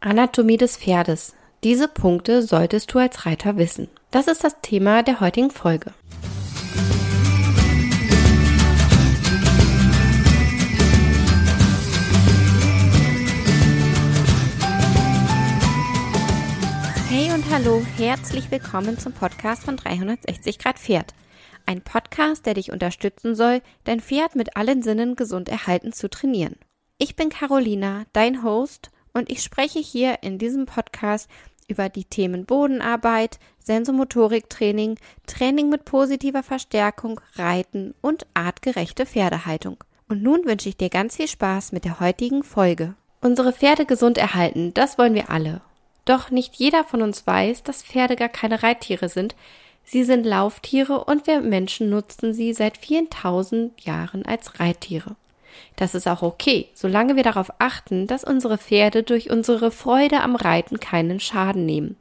Anatomie des Pferdes. Diese Punkte solltest du als Reiter wissen. Das ist das Thema der heutigen Folge. Hey und hallo, herzlich willkommen zum Podcast von 360 Grad Pferd. Ein Podcast, der dich unterstützen soll, dein Pferd mit allen Sinnen gesund erhalten zu trainieren. Ich bin Carolina, dein Host, und ich spreche hier in diesem Podcast über die Themen Bodenarbeit, Sensomotoriktraining, Training mit positiver Verstärkung, Reiten und artgerechte Pferdehaltung. Und nun wünsche ich dir ganz viel Spaß mit der heutigen Folge. Unsere Pferde gesund erhalten, das wollen wir alle. Doch nicht jeder von uns weiß, dass Pferde gar keine Reittiere sind. Sie sind Lauftiere und wir Menschen nutzen sie seit vielen tausend Jahren als Reittiere. Das ist auch okay, solange wir darauf achten, dass unsere Pferde durch unsere Freude am Reiten keinen Schaden nehmen.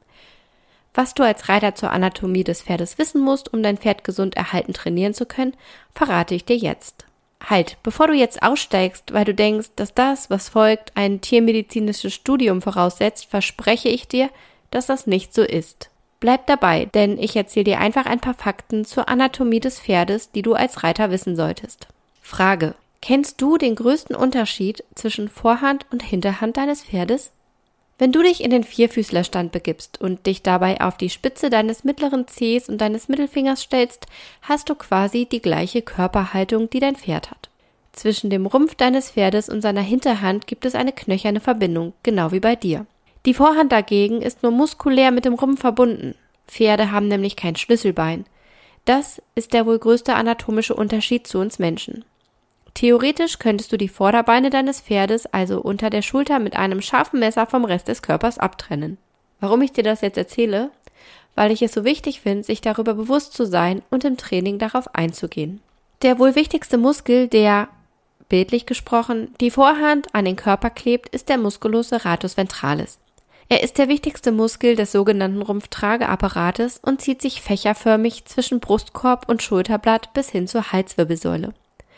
Was du als Reiter zur Anatomie des Pferdes wissen musst, um dein Pferd gesund erhalten trainieren zu können, verrate ich dir jetzt. Halt, bevor du jetzt aussteigst, weil du denkst, dass das, was folgt, ein tiermedizinisches Studium voraussetzt, verspreche ich dir, dass das nicht so ist. Bleib dabei, denn ich erzähle dir einfach ein paar Fakten zur Anatomie des Pferdes, die du als Reiter wissen solltest. Frage: Kennst du den größten Unterschied zwischen Vorhand und Hinterhand deines Pferdes? Wenn du dich in den Vierfüßlerstand begibst und dich dabei auf die Spitze deines mittleren Zehs und deines Mittelfingers stellst, hast du quasi die gleiche Körperhaltung, die dein Pferd hat. Zwischen dem Rumpf deines Pferdes und seiner Hinterhand gibt es eine knöcherne Verbindung, genau wie bei dir. Die Vorhand dagegen ist nur muskulär mit dem Rumpf verbunden. Pferde haben nämlich kein Schlüsselbein. Das ist der wohl größte anatomische Unterschied zu uns Menschen. Theoretisch könntest du die Vorderbeine deines Pferdes also unter der Schulter mit einem scharfen Messer vom Rest des Körpers abtrennen. Warum ich dir das jetzt erzähle? Weil ich es so wichtig finde, sich darüber bewusst zu sein und im Training darauf einzugehen. Der wohl wichtigste Muskel, der, bildlich gesprochen, die Vorhand an den Körper klebt, ist der Musculus serratus ventralis. Er ist der wichtigste Muskel des sogenannten Rumpftrageapparates und zieht sich fächerförmig zwischen Brustkorb und Schulterblatt bis hin zur Halswirbelsäule.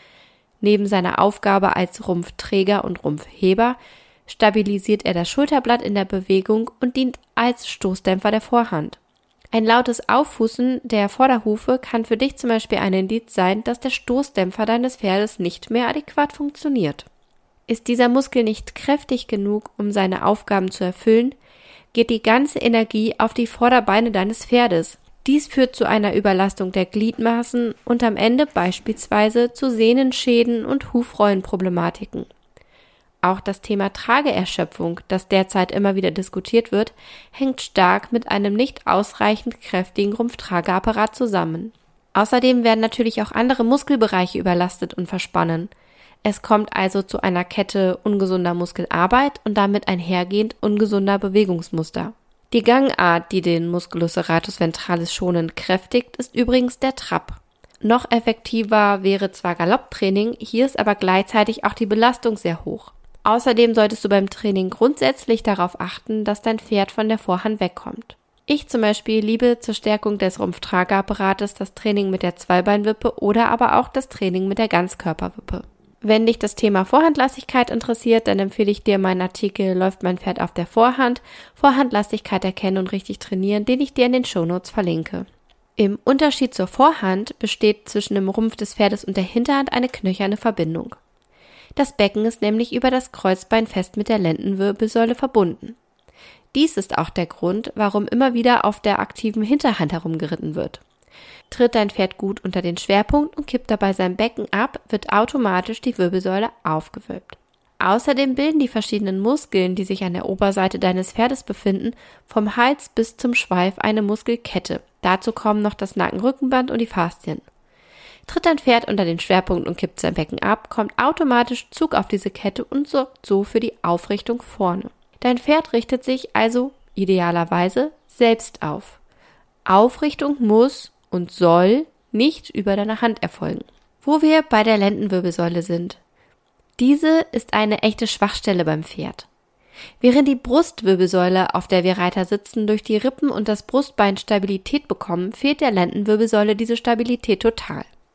Neben seiner Aufgabe als Rumpfträger und Rumpfheber stabilisiert er das Schulterblatt in der Bewegung und dient als Stoßdämpfer der Vorhand. Ein lautes Auffußen der Vorderhufe kann für dich zum Beispiel ein Indiz sein, dass der Stoßdämpfer deines Pferdes nicht mehr adäquat funktioniert. Ist dieser Muskel nicht kräftig genug, um seine Aufgaben zu erfüllen, geht die ganze Energie auf die Vorderbeine deines Pferdes. Dies führt zu einer Überlastung der Gliedmaßen und am Ende beispielsweise zu Sehnenschäden und Hufrollenproblematiken. Auch das Thema Trageerschöpfung, das derzeit immer wieder diskutiert wird, hängt stark mit einem nicht ausreichend kräftigen Rumpftrageapparat zusammen. Außerdem werden natürlich auch andere Muskelbereiche überlastet und verspannen. Es kommt also zu einer Kette ungesunder Muskelarbeit und damit einhergehend ungesunder Bewegungsmuster. Die Gangart, die den Musculus serratus ventralis schonend kräftigt, ist übrigens der Trab. Noch effektiver wäre zwar Galopptraining, hier ist aber gleichzeitig auch die Belastung sehr hoch. Außerdem solltest du beim Training grundsätzlich darauf achten, dass dein Pferd von der Vorhand wegkommt. Ich zum Beispiel liebe zur Stärkung des Rumpftrageapparates das Training mit der Zweibeinwippe oder aber auch das Training mit der Ganzkörperwippe. Wenn dich das Thema Vorhandlastigkeit interessiert, dann empfehle ich dir meinen Artikel Läuft mein Pferd auf der Vorhand? Vorhandlastigkeit erkennen und richtig trainieren, den ich dir in den Shownotes verlinke. Im Unterschied zur Vorhand besteht zwischen dem Rumpf des Pferdes und der Hinterhand eine knöcherne Verbindung. Das Becken ist nämlich über das Kreuzbein fest mit der Lendenwirbelsäule verbunden. Dies ist auch der Grund, warum immer wieder auf der aktiven Hinterhand herumgeritten wird. Tritt dein Pferd gut unter den Schwerpunkt und kippt dabei sein Becken ab, wird automatisch die Wirbelsäule aufgewölbt. Außerdem bilden die verschiedenen Muskeln, die sich an der Oberseite deines Pferdes befinden, vom Hals bis zum Schweif eine Muskelkette. Dazu kommen noch das Nackenrückenband und die Faszien. Tritt dein Pferd unter den Schwerpunkt und kippt sein Becken ab, kommt automatisch Zug auf diese Kette und sorgt so für die Aufrichtung vorne. Dein Pferd richtet sich also idealerweise selbst auf. Aufrichtung muss und soll nicht über deine Hand erfolgen. Wo wir bei der Lendenwirbelsäule sind. Diese ist eine echte Schwachstelle beim Pferd. Während die Brustwirbelsäule, auf der wir Reiter sitzen, durch die Rippen und das Brustbein Stabilität bekommen, fehlt der Lendenwirbelsäule diese Stabilität total.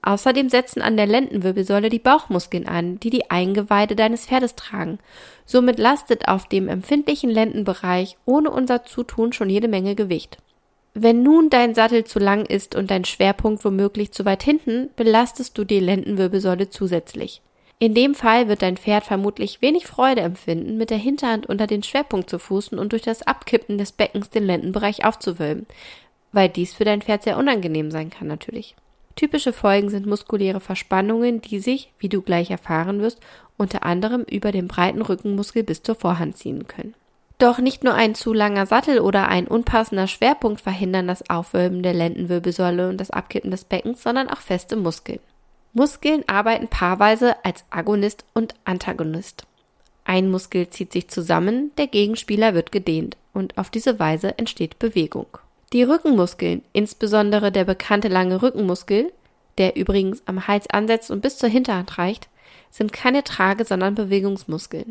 Außerdem setzen an der Lendenwirbelsäule die Bauchmuskeln an, die die Eingeweide deines Pferdes tragen. Somit lastet auf dem empfindlichen Lendenbereich ohne unser Zutun schon jede Menge Gewicht. Wenn nun dein Sattel zu lang ist und dein Schwerpunkt womöglich zu weit hinten, belastest du die Lendenwirbelsäule zusätzlich. In dem Fall wird dein Pferd vermutlich wenig Freude empfinden, mit der Hinterhand unter den Schwerpunkt zu fußen und durch das Abkippen des Beckens den Lendenbereich aufzuwölben, weil dies für dein Pferd sehr unangenehm sein kann natürlich. Typische Folgen sind muskuläre Verspannungen, die sich, wie du gleich erfahren wirst, unter anderem über den breiten Rückenmuskel bis zur Vorhand ziehen können. Doch nicht nur ein zu langer Sattel oder ein unpassender Schwerpunkt verhindern das Aufwölben der Lendenwirbelsäule und das Abkippen des Beckens, sondern auch feste Muskeln. Muskeln arbeiten paarweise als Agonist und Antagonist. Ein Muskel zieht sich zusammen, der Gegenspieler wird gedehnt und auf diese Weise entsteht Bewegung. Die Rückenmuskeln, insbesondere der bekannte lange Rückenmuskel, der übrigens am Hals ansetzt und bis zur Hinterhand reicht, sind keine Trage-, sondern Bewegungsmuskeln.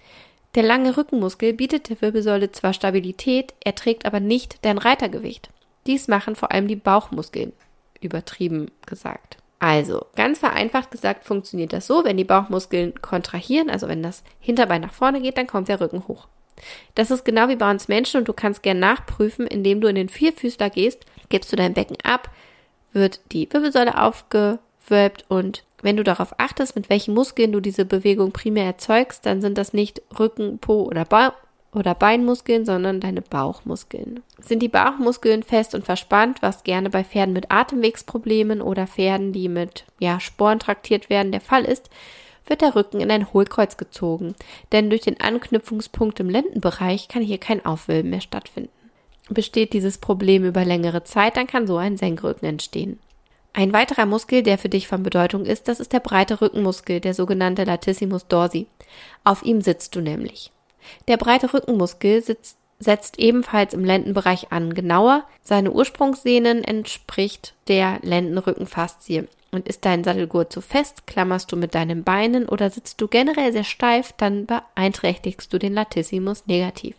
Der lange Rückenmuskel bietet der Wirbelsäule zwar Stabilität, er trägt aber nicht dein Reitergewicht. Dies machen vor allem die Bauchmuskeln, übertrieben gesagt. Also, ganz vereinfacht gesagt funktioniert das so, wenn die Bauchmuskeln kontrahieren, also wenn das Hinterbein nach vorne geht, dann kommt der Rücken hoch. Das ist genau wie bei uns Menschen und du kannst gern nachprüfen, indem du in den Vierfüßler gehst, gibst du dein Becken ab, wird die Wirbelsäule aufgewölbt und wenn du darauf achtest, mit welchen Muskeln du diese Bewegung primär erzeugst, dann sind das nicht Rücken-, Po- oder Beinmuskeln, sondern deine Bauchmuskeln. Sind die Bauchmuskeln fest und verspannt, was gerne bei Pferden mit Atemwegsproblemen oder Pferden, die mit Sporen traktiert werden, der Fall ist, wird der Rücken in ein Hohlkreuz gezogen, denn durch den Anknüpfungspunkt im Lendenbereich kann hier kein Aufwölben mehr stattfinden. Besteht dieses Problem über längere Zeit, dann kann so ein Senkrücken entstehen. Ein weiterer Muskel, der für dich von Bedeutung ist, das ist der breite Rückenmuskel, der sogenannte Latissimus dorsi. Auf ihm sitzt du nämlich. Der breite Rückenmuskel setzt ebenfalls im Lendenbereich an. Genauer, seine Ursprungssehnen entspricht der Lendenrückenfaszie. Und ist dein Sattelgurt zu fest, klammerst du mit deinen Beinen oder sitzt du generell sehr steif, dann beeinträchtigst du den Latissimus negativ.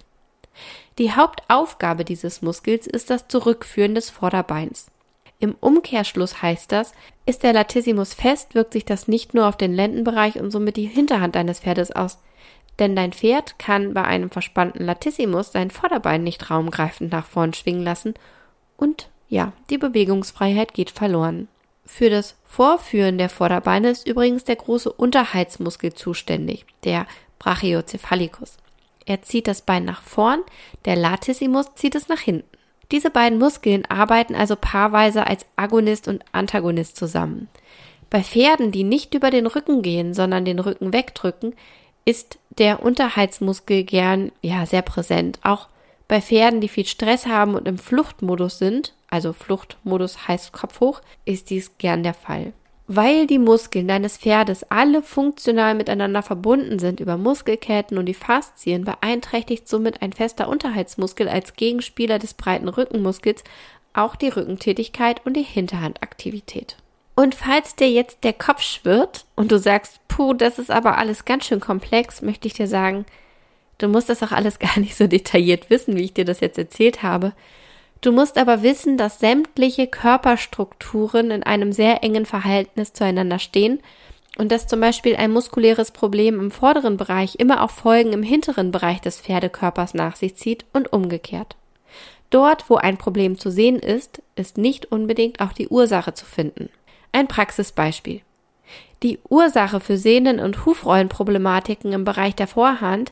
Die Hauptaufgabe dieses Muskels ist das Zurückführen des Vorderbeins. Im Umkehrschluss heißt das, ist der Latissimus fest, wirkt sich das nicht nur auf den Lendenbereich und somit die Hinterhand deines Pferdes aus. Denn dein Pferd kann bei einem verspannten Latissimus sein Vorderbein nicht raumgreifend nach vorn schwingen lassen und die Bewegungsfreiheit geht verloren. Für das Vorführen der Vorderbeine ist übrigens der große Unterhaltsmuskel zuständig, der Brachiocephalicus. Er zieht das Bein nach vorn, der Latissimus zieht es nach hinten. Diese beiden Muskeln arbeiten also paarweise als Agonist und Antagonist zusammen. Bei Pferden, die nicht über den Rücken gehen, sondern den Rücken wegdrücken, ist der Unterhaltsmuskel gern sehr präsent. Auch bei Pferden, die viel Stress haben und im Fluchtmodus sind, also Fluchtmodus heißt Kopf hoch, ist dies gern der Fall. Weil die Muskeln deines Pferdes alle funktional miteinander verbunden sind über Muskelketten und die Faszien, beeinträchtigt somit ein fester Unterhaltsmuskel als Gegenspieler des breiten Rückenmuskels auch die Rückentätigkeit und die Hinterhandaktivität. Und falls dir jetzt der Kopf schwirrt und du sagst, das ist aber alles ganz schön komplex, möchte ich dir sagen, du musst das auch alles gar nicht so detailliert wissen, wie ich dir das jetzt erzählt habe. Du musst aber wissen, dass sämtliche Körperstrukturen in einem sehr engen Verhältnis zueinander stehen und dass zum Beispiel ein muskuläres Problem im vorderen Bereich immer auch Folgen im hinteren Bereich des Pferdekörpers nach sich zieht und umgekehrt. Dort, wo ein Problem zu sehen ist, ist nicht unbedingt auch die Ursache zu finden. Ein Praxisbeispiel. Die Ursache für Sehnen- und Hufrollenproblematiken im Bereich der Vorhand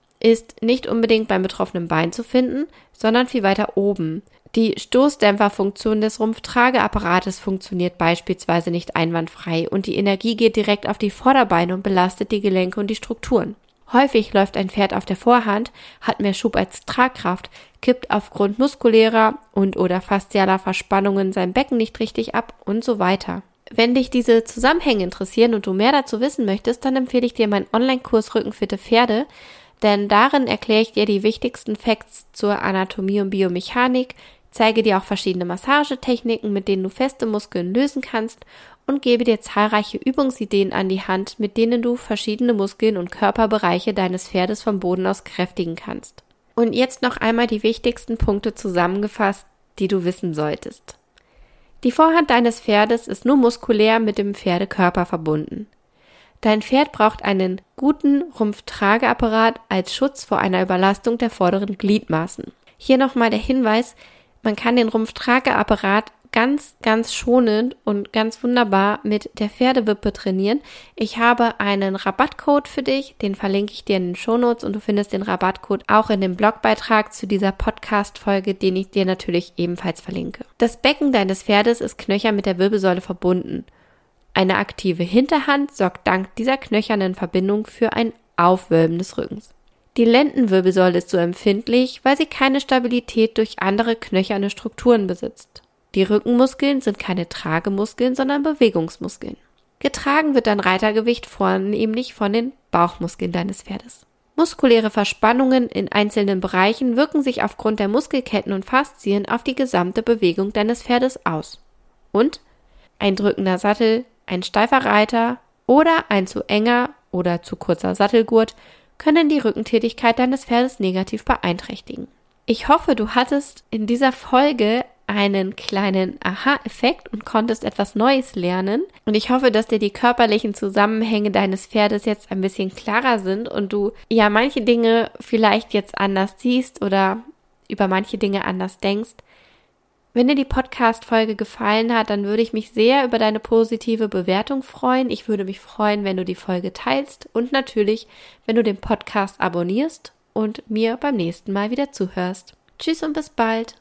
ist nicht unbedingt beim betroffenen Bein zu finden, sondern viel weiter oben. Die Stoßdämpferfunktion des Rumpftrageapparates funktioniert beispielsweise nicht einwandfrei und die Energie geht direkt auf die Vorderbeine und belastet die Gelenke und die Strukturen. Häufig läuft ein Pferd auf der Vorhand, hat mehr Schub als Tragkraft, kippt aufgrund muskulärer und/oder faszialer Verspannungen sein Becken nicht richtig ab und so weiter. Wenn dich diese Zusammenhänge interessieren und du mehr dazu wissen möchtest, dann empfehle ich dir meinen Online-Kurs Rückenfitte Pferde, denn darin erkläre ich dir die wichtigsten Facts zur Anatomie und Biomechanik, zeige dir auch verschiedene Massagetechniken, mit denen du feste Muskeln lösen kannst und gebe dir zahlreiche Übungsideen an die Hand, mit denen du verschiedene Muskeln und Körperbereiche deines Pferdes vom Boden aus kräftigen kannst. Und jetzt noch einmal die wichtigsten Punkte zusammengefasst, die du wissen solltest. Die Vorhand deines Pferdes ist nur muskulär mit dem Pferdekörper verbunden. Dein Pferd braucht einen guten Rumpftrageapparat als Schutz vor einer Überlastung der vorderen Gliedmaßen. Hier nochmal der Hinweis, man kann den Rumpftrageapparat ganz, ganz schonend und ganz wunderbar mit der Pferdewippe trainieren. Ich habe einen Rabattcode für dich, den verlinke ich dir in den Shownotes und du findest den Rabattcode auch in dem Blogbeitrag zu dieser Podcast-Folge, den ich dir natürlich ebenfalls verlinke. Das Becken deines Pferdes ist knöchern mit der Wirbelsäule verbunden. Eine aktive Hinterhand sorgt dank dieser knöchernen Verbindung für ein Aufwölben des Rückens. Die Lendenwirbelsäule ist so empfindlich, weil sie keine Stabilität durch andere knöcherne Strukturen besitzt. Die Rückenmuskeln sind keine Tragemuskeln, sondern Bewegungsmuskeln. Getragen wird dein Reitergewicht vornehmlich von den Bauchmuskeln deines Pferdes. Muskuläre Verspannungen in einzelnen Bereichen wirken sich aufgrund der Muskelketten und Faszien auf die gesamte Bewegung deines Pferdes aus. Und ein drückender Sattel, ein steifer Reiter oder ein zu enger oder zu kurzer Sattelgurt können die Rückentätigkeit deines Pferdes negativ beeinträchtigen. Ich hoffe, du hattest in dieser Folge einen kleinen Aha-Effekt und konntest etwas Neues lernen. Und ich hoffe, dass dir die körperlichen Zusammenhänge deines Pferdes jetzt ein bisschen klarer sind und du ja manche Dinge vielleicht jetzt anders siehst oder über manche Dinge anders denkst. Wenn dir die Podcast-Folge gefallen hat, dann würde ich mich sehr über deine positive Bewertung freuen. Ich würde mich freuen, wenn du die Folge teilst und natürlich, wenn du den Podcast abonnierst und mir beim nächsten Mal wieder zuhörst. Tschüss und bis bald!